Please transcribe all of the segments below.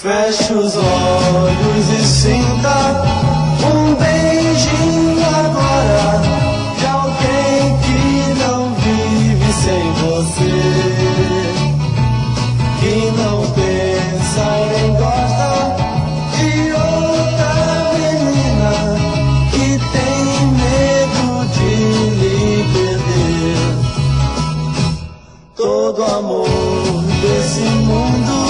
Feche os olhos e sinta um beijinho agora de alguém que não vive sem você, que não pensa e nem gosta de outra menina, que tem medo de lhe perder. Todo amor desse mundo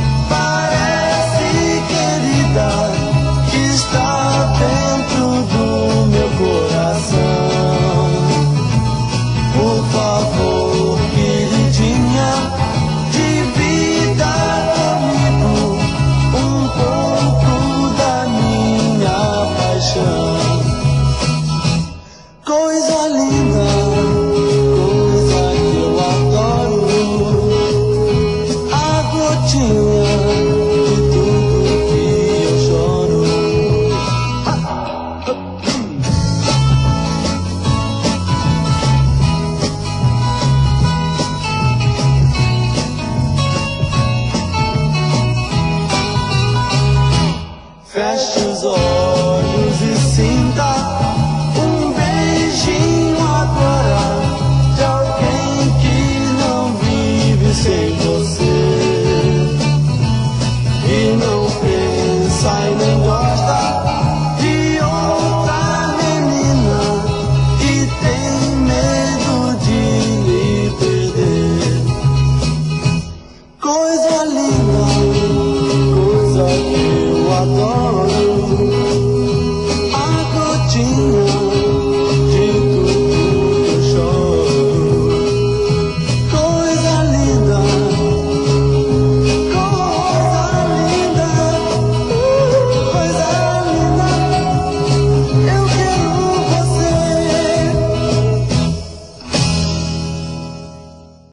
que está dentro do meu coração. Por favor, queridinha, divida comigo um pouco da minha paixão. Coisa linda, coisa que eu adoro, a gotinha de tudo que eu choro. Feche os olhos